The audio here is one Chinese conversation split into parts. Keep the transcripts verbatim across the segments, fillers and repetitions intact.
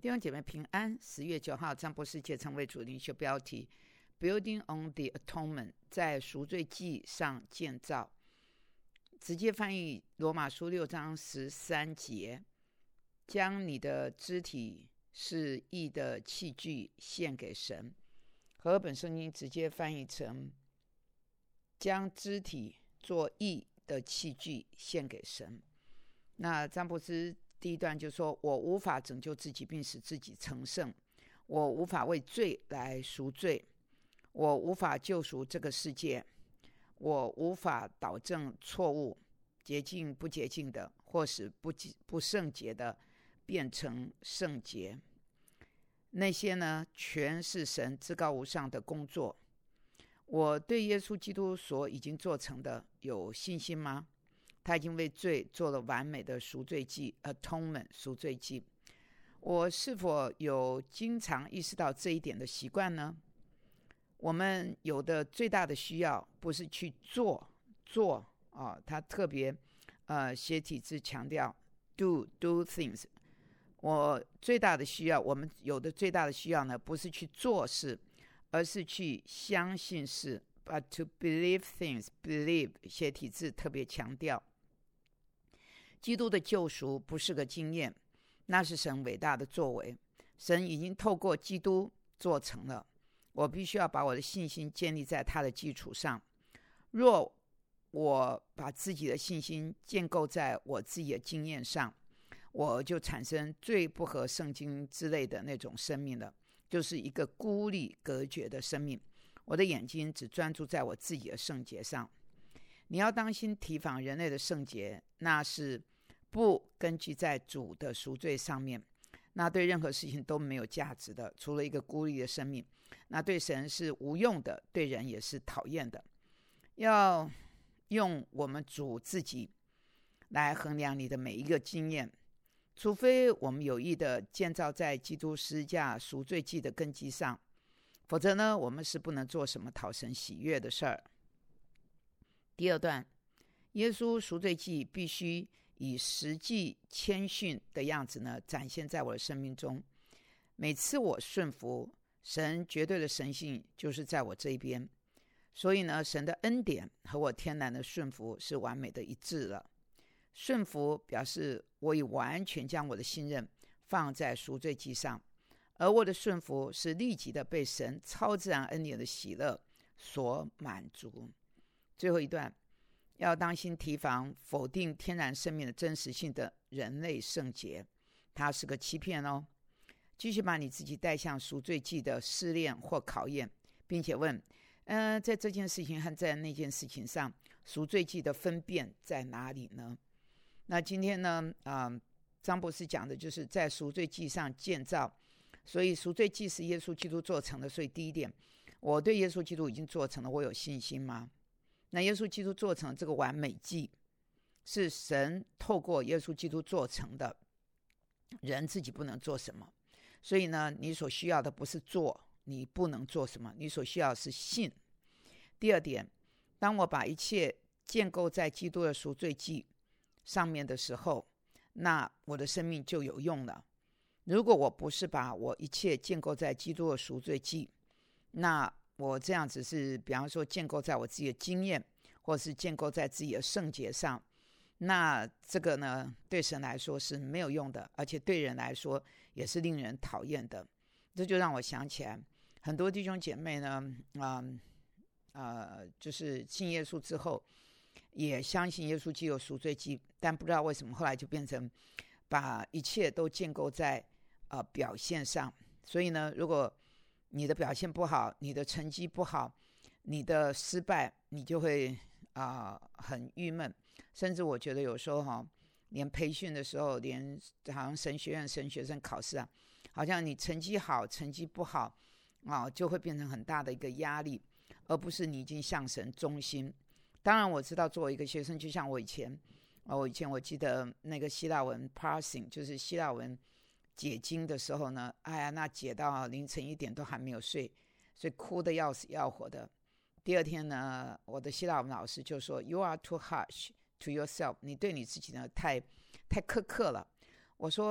弟兄姐妹平安。十月九号，张博士节成为主灵修标题 Building on the Atonement， 在赎罪祭上建造。直接翻译罗马书六章十三节，将你的肢体是义的器具献给神。和合本圣经直接翻译成将肢体做义的器具献给神。那张博士第一段就说，我无法拯救自己并使自己成圣，我无法为罪来赎罪，我无法救赎这个世界，我无法导正错误，洁净不洁净的，或使 不, 不圣洁的变成圣洁。那些呢，全是神至高无上的工作。我对耶稣基督所已经做成的有信心吗？他已经为罪做了完美的赎罪祭 Atonement 赎罪祭。我是否有经常意识到这一点的习惯呢？我们有的最大的需要不是去做做、哦、他特别呃写体字强调 do do things。 我最大的需要我们有的最大的需要呢，不是去做事，而是去相信事。 But to believe things believe 写体字特别强调，基督的救赎不是个经验，那是神伟大的作为。神已经透过基督做成了，我必须要把我的信心建立在他的基础上。若我把自己的信心建构在我自己的经验上，我就产生最不合圣经之类的那种生命了，就是一个孤立隔绝的生命。我的眼睛只专注在我自己的圣洁上。你要当心提防人类的圣洁，那是不根据在主的赎罪上面，那对任何事情都没有价值的，除了一个孤立的生命，那对神是无用的，对人也是讨厌的。要用我们主自己来衡量你的每一个经验，除非我们有意的建造在基督十字架赎罪祭的根基上，否则呢，我们是不能做什么讨神喜悦的事儿。第二段，耶稣赎罪祭必须以实际谦逊的样子呢，展现在我的生命中。每次我顺服，神绝对的神性就是在我这一边，所以呢，神的恩典和我天然的顺服是完美的一致了。顺服表示我已完全将我的信任放在赎罪祭上，而我的顺服是立即的被神超自然恩典的喜乐所满足。最后一段，要当心提防否定天然生命的真实性的人类圣洁，它是个欺骗哦。继续把你自己带向赎罪祭的试炼或考验，并且问呃，在这件事情和在那件事情上，赎罪祭的分辨在哪里呢？那今天呢、呃、张博士讲的就是在赎罪祭上建造。所以赎罪祭是耶稣基督做成的，所以第一点，我对耶稣基督已经做成了，我有信心吗？那耶稣基督做成这个完美祭是神透过耶稣基督做成的，人自己不能做什么。所以呢，你所需要的不是做，你不能做什么，你所需要的是信。第二点，当我把一切建构在基督的赎罪祭上面的时候，那我的生命就有用了。如果我不是把我一切建构在基督的赎罪祭，那我这样子是比方说建构在我自己的经验，或是建构在自己的圣洁上，那这个呢，对神来说是没有用的，而且对人来说也是令人讨厌的。这就让我想起来很多弟兄姐妹呢、呃呃、就是信耶稣之后也相信耶稣既有赎罪祭，但不知道为什么后来就变成把一切都建构在呃表现上。所以呢，如果你的表现不好，你的成绩不好，你的失败，你就会啊、呃、很郁闷。甚至我觉得有时候哈，连培训的时候，连好像神学院神学生考试啊，好像你成绩好成绩不好啊，就会变成很大的一个压力，而不是你已经向神忠心。当然我知道作为一个学生，就像我以前我以前我记得那个希腊文 parsing， 就是希腊文解经的时候呢，哎呀，那解到凌晨一点都还没有睡，所以哭得要死要活的。第二天呢，我的希腊文老师就说 You are too harsh to yourself， 你对你自己呢太太苛刻了。我说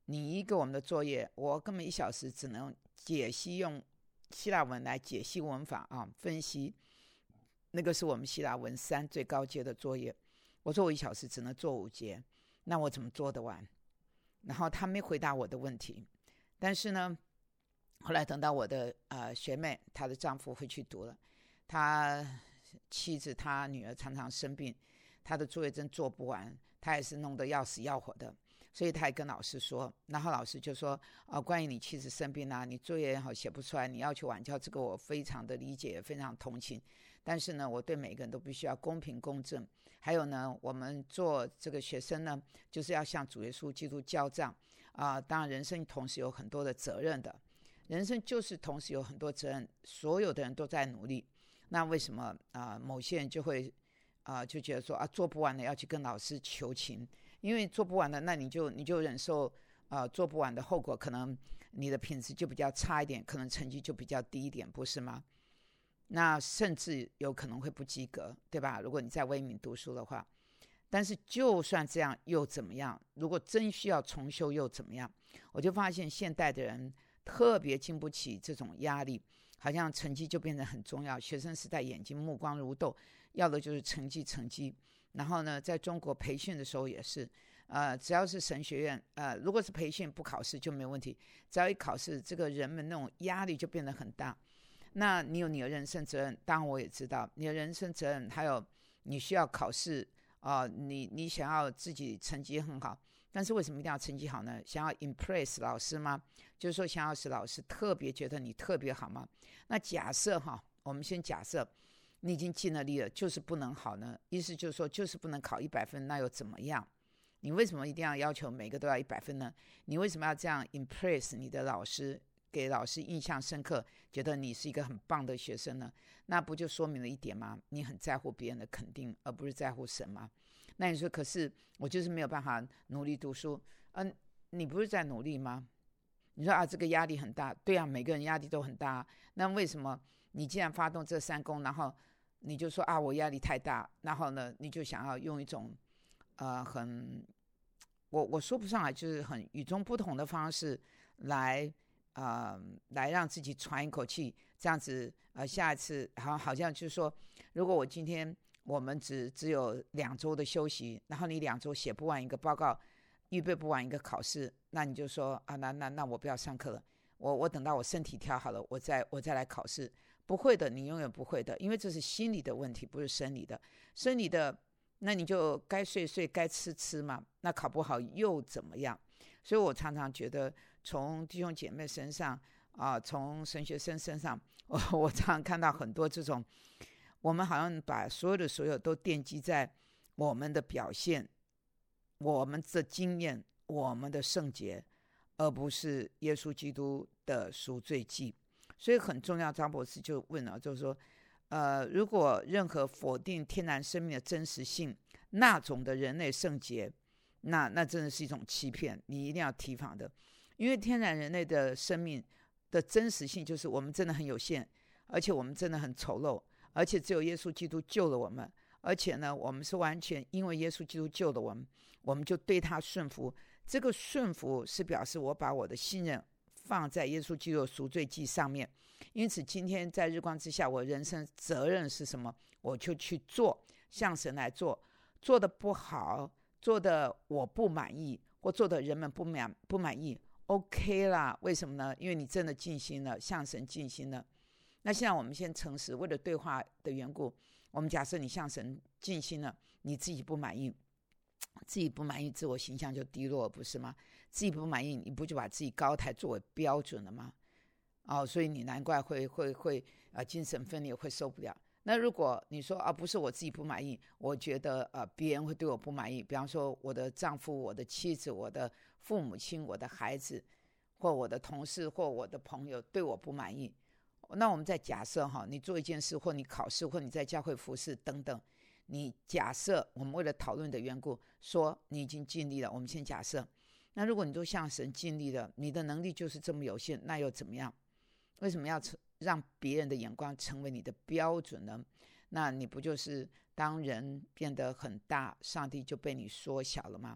你一个我们的作业，我根本一小时只能解析，用希腊文来解析文法啊，分析，那个是我们希腊文三最高阶的作业。我说我一小时只能做五节，那我怎么做得完？然后他没回答我的问题，但是呢，后来等到我的呃学妹，她的丈夫回去读了，她妻子她女儿常常生病，她的作业真做不完，她也是弄得要死要活的，所以她也跟老师说，然后老师就说啊，关于你妻子生病啊，你作业好写不出来，你要求晚教，这个我非常的理解，也非常同情，但是呢，我对每个人都必须要公平公正。还有呢，我们做这个学生呢，就是要向主耶稣基督交账啊、呃。当然，人生同时有很多的责任的，人生就是同时有很多责任，所有的人都在努力。那为什么啊、呃？某些人就会啊、呃，就觉得说啊，做不完的要去跟老师求情，因为做不完的，那你就你就忍受啊、呃，做不完的后果，可能你的品质就比较差一点，可能成绩就比较低一点，不是吗？那甚至有可能会不及格，对吧？如果你在威敏读书的话，但是就算这样又怎么样？如果真需要重修又怎么样？我就发现现代的人特别经不起这种压力，好像成绩就变得很重要。学生时代眼睛目光如豆，要的就是成绩成绩。然后呢，在中国培训的时候也是，呃，只要是神学院，呃，如果是培训不考试就没问题，只要一考试，这个人们那种压力就变得很大。那你有你的人生责任，当然我也知道你的人生责任，还有你需要考试啊、呃，你你想要自己成绩很好，但是为什么一定要成绩好呢？想要 impress 老师吗？就是说想要使老师特别觉得你特别好吗？那假设哈，我们先假设你已经尽了力了，就是不能好呢？意思就是说，就是不能考一百分，那又怎么样？你为什么一定要要求每个都要一百分呢？你为什么要这样 impress 你的老师？给老师印象深刻，觉得你是一个很棒的学生呢，那不就说明了一点吗？你很在乎别人的肯定，而不是在乎神吗？那你说，可是我就是没有办法努力读书，嗯、呃，你不是在努力吗？你说啊，这个压力很大，对啊，每个人压力都很大、啊。那为什么你既然发动这三攻，然后你就说啊，我压力太大，然后呢，你就想要用一种呃很我我说不上来，就是很与众不同的方式来。呃，来让自己喘一口气，这样子，呃，下一次好，好像就是说，如果我今天我们只只有两周的休息，然后你两周写不完一个报告，预备不完一个考试，那你就说啊，那那那我不要上课了，我我等到我身体调好了，我再我再来考试。不会的，你永远不会的，因为这是心理的问题，不是生理的。生理的，那你就该睡睡，该吃吃嘛，那考不好又怎么样？所以我常常觉得。从弟兄姐妹身上啊、呃，从神学生身上，我我常常看到很多这种，我们好像把所有的所有都奠基在我们的表现、我们的经验、我们的圣洁，而不是耶稣基督的赎罪记。所以很重要，张博士就问了，就是说，呃，如果任何否定天然生命的真实性，那种的人类圣洁，那那真的是一种欺骗，你一定要提防的。因为天然人类的生命的真实性就是我们真的很有限，而且我们真的很丑陋，而且只有耶稣基督救了我们，而且呢，我们是完全因为耶稣基督救了我们，我们就对他顺服。这个顺服是表示我把我的信任放在耶稣基督的赎罪记上面。因此今天在日光之下，我人生责任是什么，我就去做，向神来做。做的不好，做的我不满意，或做的人们不满不满意OK 啦，为什么呢？因为你真的尽心了，向神尽心了。那现在我们先诚实，为了对话的缘故，我们假设你向神尽心了，你自己不满意，自己不满意，自我形象就低落，不是吗？自己不满意，你不就把自己高抬作为标准了吗？哦，所以你难怪会会会呃精神分裂，会受不了。那如果你说啊，不是我自己不满意，我觉得呃别人会对我不满意，比方说我的丈夫、我的妻子、我的父母亲、我的孩子，或我的同事或我的朋友对我不满意，那我们再假设哈，你做一件事，或你考试，或你在教会服事等等，你假设我们为了讨论的缘故，说你已经尽力了，我们先假设。那如果你都向神尽力了，你的能力就是这么有限，那又怎么样？为什么要让别人的眼光成为你的标准呢？那你不就是当人变得很大，上帝就被你缩小了吗？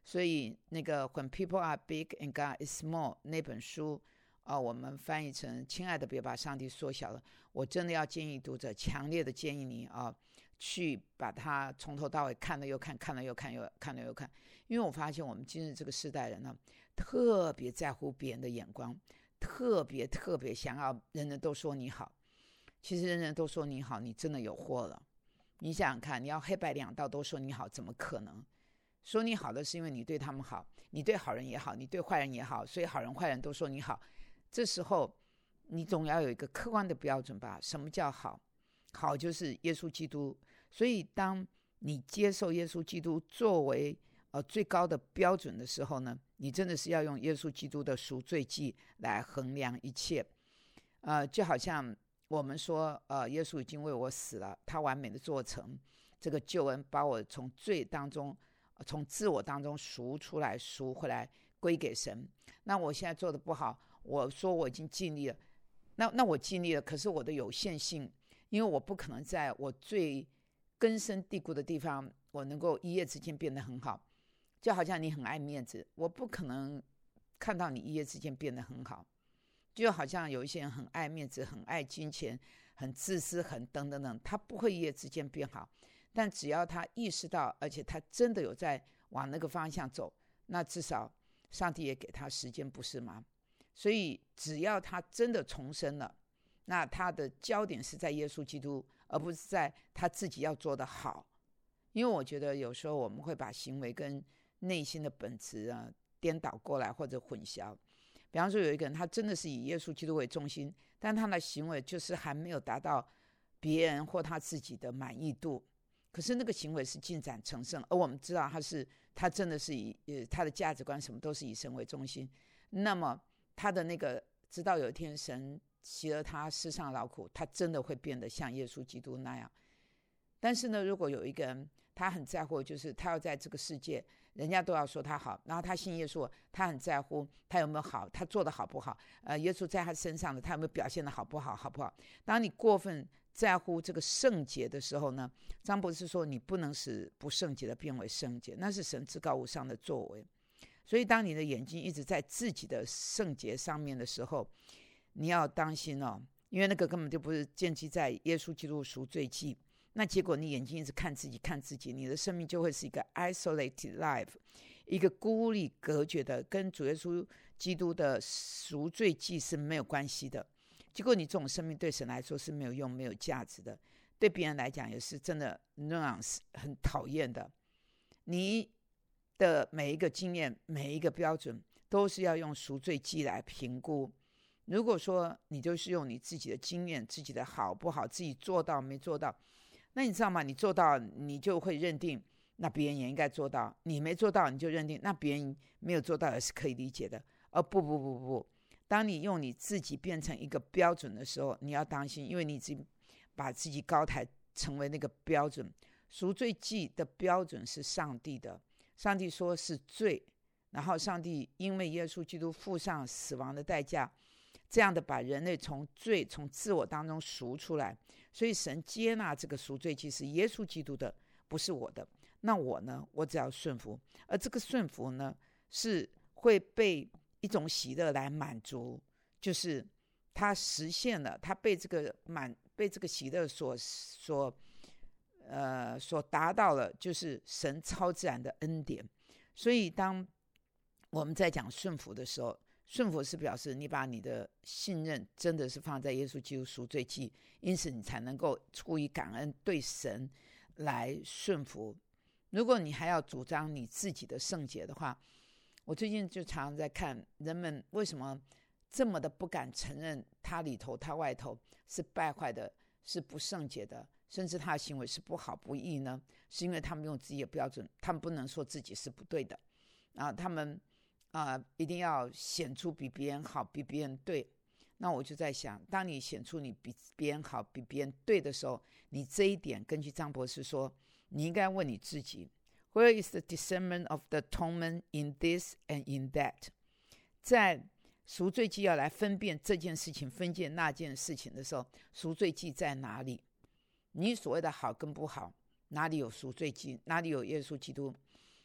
所以那个 When People Are Big and God Is Small 那本书、呃、我们翻译成亲爱的别把上帝缩小了，我真的要建议读者，强烈的建议你啊，去把它从头到尾看了又看，看了又看，又看了又看。因为我发现我们今日这个世代人呢，特别在乎别人的眼光，特别特别想要人人都说你好。其实人人都说你好，你真的有祸了。你想想看，你要黑白两道都说你好，怎么可能？说你好的是因为你对他们好，你对好人也好，你对坏人也好，所以好人坏人都说你好。这时候你总要有一个客观的标准吧？什么叫好？好就是耶稣基督。所以当你接受耶稣基督作为、呃、最高的标准的时候呢，你真的是要用耶稣基督的赎罪祭来衡量一切。呃，就好像我们说，呃，耶稣已经为我死了，他完美的做成这个救恩，把我从罪当中、呃、从自我当中赎出来，赎回来归给神。那我现在做的不好，我说我已经尽力了，那那我尽力了，可是我的有限性，因为我不可能在我最根深蒂固的地方，我能够一夜之间变得很好。就好像你很爱面子，我不可能看到你一夜之间变得很好。就好像有一些人很爱面子，很爱金钱，很自私，很等等等，他不会一夜之间变好。但只要他意识到，而且他真的有在往那个方向走，那至少上帝也给他时间，不是吗？所以只要他真的重生了，那他的焦点是在耶稣基督，而不是在他自己要做的好。因为我觉得有时候我们会把行为跟内心的本质啊颠倒过来或者混淆。比方说有一个人，他真的是以耶稣基督为中心，但他的行为就是还没有达到别人或他自己的满意度，可是那个行为是进展成圣，而我们知道他是他真的是以呃他的价值观什么都是以神为中心，那么他的那个直到有一天神习了他世上劳苦，他真的会变得像耶稣基督那样。但是呢，如果有一个人他很在乎，就是他要在这个世界人家都要说他好，然后他信耶稣，他很在乎他有没有好，他做的好不好，呃，耶稣在他身上的他有没有表现的好不好，好不好？当你过分在乎这个圣洁的时候呢，张博士说你不能使不圣洁的变为圣洁，那是神至高无上的作为。所以当你的眼睛一直在自己的圣洁上面的时候，你要当心哦，因为那个根本就不是建基在耶稣基督赎罪祭。那结果你眼睛一直看自己看自己，你的生命就会是一个 isolated life， 一个孤立隔绝的，跟主耶稣基督的赎罪祭是没有关系的。结果你这种生命对神来说是没有用没有价值的，对别人来讲也是真的那样很讨厌的。你的每一个经验每一个标准都是要用赎罪祭来评估。如果说你就是用你自己的经验，自己的好不好，自己做到没做到，那你知道吗？你做到你就会认定那别人也应该做到，你没做到你就认定那别人没有做到也是可以理解的。而不不不不，当你用你自己变成一个标准的时候，你要当心，因为你已经把自己高抬成为那个标准。赎罪祭的标准是上帝的，上帝说是罪，然后上帝因为耶稣基督付上死亡的代价，这样的把人类从罪从自我当中赎出来，所以神接纳这个赎罪祭是耶稣基督的，不是我的。那我呢，我只要顺服，而这个顺服呢是会被一种喜乐来满足，就是他实现了，他被这个满被这个喜乐所所呃所达到了，就是神超自然的恩典。所以当我们在讲顺服的时候，顺服是表示你把你的信任真的是放在耶稣基督赎罪祭，因此你才能够出于感恩对神来顺服。如果你还要主张你自己的圣洁的话，我最近就常常在看人们为什么这么的不敢承认他里头他外头是败坏的，是不圣洁的，甚至他的行为是不好不义呢？是因为他们用自己的标准，他们不能说自己是不对的啊，他们呃，一定要显出比别人好，比别人对。那我就在想，当你显出你比别人好，比别人对的时候，你这一点根据张博士说，你应该问你自己 Where is the discernment of the atonement in this and in that？ 在赎罪祭要来分辨这件事情分辨那件事情的时候，赎罪祭在哪里？你所谓的好跟不好，哪里有赎罪祭？哪里有耶稣基督？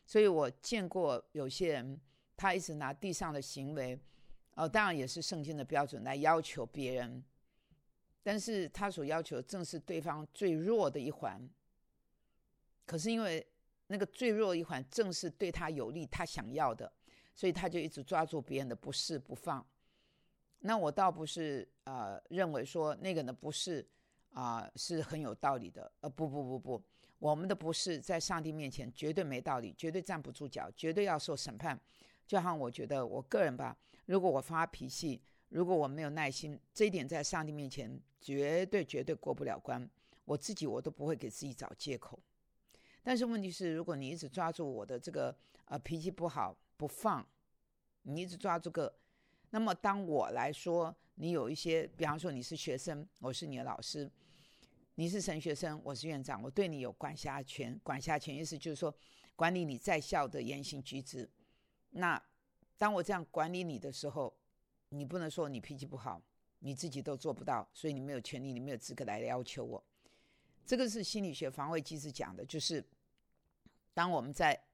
所以我见过有些人，他一直拿地上的行为，哦，当然也是圣经的标准来要求别人，但是他所要求的正是对方最弱的一环。可是因为那个最弱的一环正是对他有利，他想要的，所以他就一直抓住别人的不是不放。那我倒不是呃认为说那个人的不是啊、呃、是很有道理的，呃不不不不，我们的不是在上帝面前绝对没道理，绝对站不住脚，绝对要受审判。就好像我觉得我个人吧，如果我发脾气，如果我没有耐心，这一点在上帝面前绝对绝对过不了关，我自己我都不会给自己找借口。但是问题是，如果你一直抓住我的这个呃脾气不好不放，你一直抓住个，那么当我来说，你有一些，比方说你是学生，我是你的老师，你是神学生，我是院长，我对你有管辖权，管辖权意思就是说管理你在校的言行举止。那当我这样管理你的时候，你不能说你脾气不好，你自己都做不到，所以你没有权利，你没有资格来要求我。这个是心理学防卫机制讲的，就是当我们在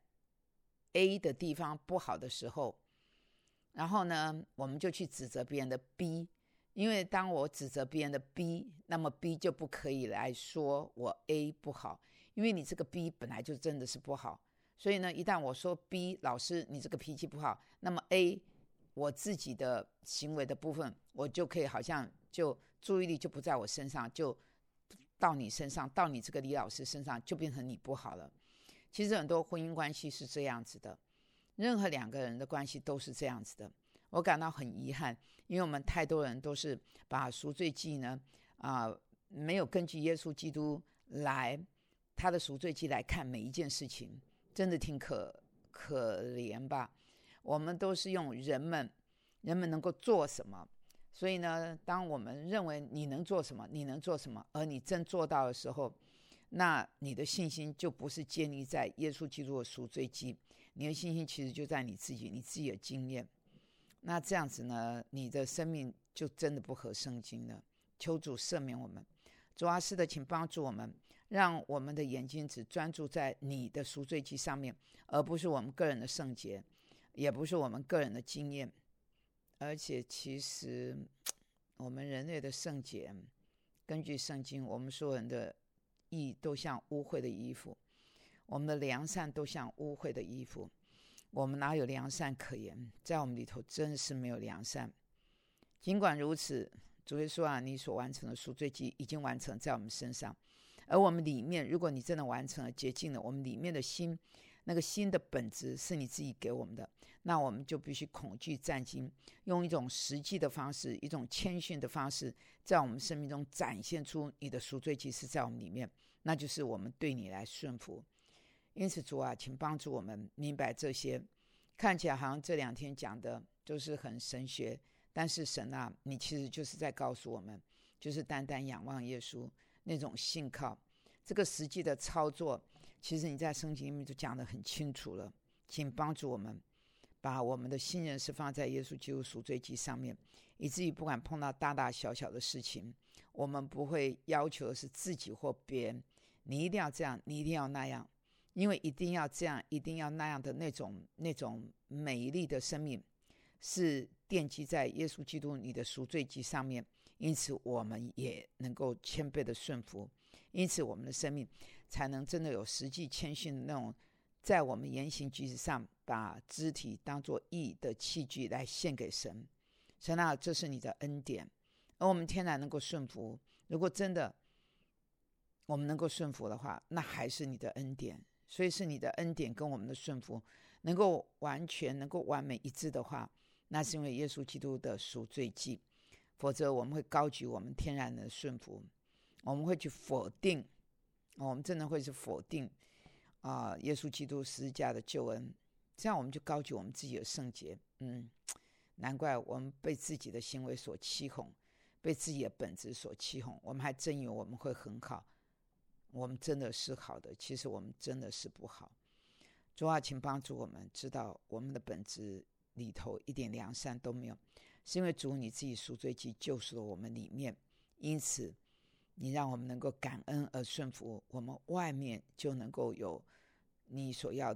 A 的地方不好的时候，然后呢我们就去指责别人的 B， 因为当我指责别人的 B， 那么 B 就不可以来说我 A 不好，因为你这个 B 本来就真的是不好。所以呢一旦我说 B 老师你这个脾气不好，那么 A 我自己的行为的部分，我就可以好像就注意力就不在我身上，就到你身上，到你这个李老师身上，就变成你不好了。其实很多婚姻关系是这样子的，任何两个人的关系都是这样子的。我感到很遗憾，因为我们太多人都是把赎罪祭呢啊、呃，没有根据耶稣基督来他的赎罪祭来看每一件事情，真的挺可可怜吧。我们都是用人们人们能够做什么，所以呢当我们认为你能做什么你能做什么，而你真做到的时候，那你的信心就不是建立在耶稣基督的赎罪祭，你的信心其实就在你自己你自己的经验。那这样子呢你的生命就真的不合圣经了。求主赦免我们，主啊，是的，请帮助我们，让我们的眼睛只专注在你的赎罪祭上面，而不是我们个人的圣洁，也不是我们个人的经验。而且其实我们人类的圣洁，根据圣经，我们所有人的义都像污秽的衣服，我们的良善都像污秽的衣服，我们哪有良善可言？在我们里头真是没有良善。尽管如此，主耶稣啊，你所完成的赎罪祭已经完成在我们身上，而我们里面，如果你真的完成了洁净了，我们里面的心，那个心的本质是你自己给我们的，那我们就必须恐惧战兢，用一种实际的方式，一种谦逊的方式，在我们生命中展现出你的赎罪祭是在我们里面，那就是我们对你来顺服。因此主啊，请帮助我们明白这些。看起来好像这两天讲的都是很神学，但是神啊，你其实就是在告诉我们，就是单单仰望耶稣那种信靠，这个实际的操作其实你在圣经里面就讲得很清楚了。请帮助我们把我们的信任是放在耶稣基督赎罪祭上面，以至于不管碰到大大小小的事情，我们不会要求的是自己或别人，你一定要这样，你一定要那样，因为一定要这样一定要那样的那种那种美丽的生命是奠基在耶稣基督你的赎罪祭上面，因此我们也能够谦卑的顺服，因此我们的生命才能真的有实际谦逊的那种，在我们言行举止上把肢体当作义的器具来献给神。神啊，这是你的恩典，而我们天然能够顺服，如果真的我们能够顺服的话，那还是你的恩典。所以是你的恩典跟我们的顺服能够完全能够完美一致的话，那是因为耶稣基督的赎罪祭，否则我们会高举我们天然的顺服，我们会去否定，我们真的会去否定啊、呃，耶稣基督十字架的救恩，这样我们就高举我们自己的圣洁。嗯，难怪我们被自己的行为所欺哄，被自己的本质所欺哄，我们还真以为我们会很好，我们真的是好的，其实我们真的是不好。主啊，请帮助我们知道我们的本质里头一点良善都没有，是因为主你自己赎罪祭救赎了我们里面，因此你让我们能够感恩而顺服，我们外面就能够有你所要的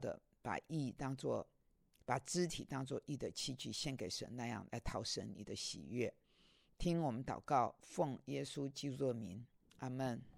把义当作把肢体当作义的器具献给神，那样来讨神你的喜悦。听我们祷告，奉耶稣基督的名，阿们。